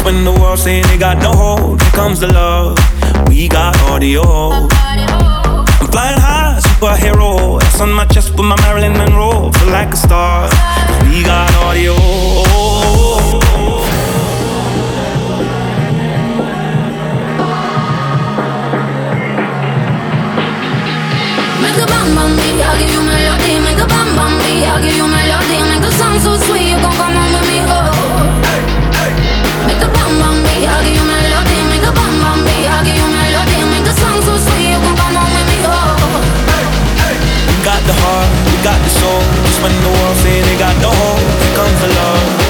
Just when the world say they got no hope, here comes the love. We got audio. I'm flying high, superhero. S on my chest with my Marilyn Monroe. Feel like a star. We got audio. Make a bam bam beat, I'll give you melody. Make a bam bam beat, I'll give you melody. Make a song so sweet, you gon' come on with me, oh. Make a bam bam beat, I'll give you melody. Make a bam bam beat, I'll give you melody. Make a song so sweet, you gon' come on with me, oh. We got the heart, we got the soul. Just when the world say they got no hope, here comes the love.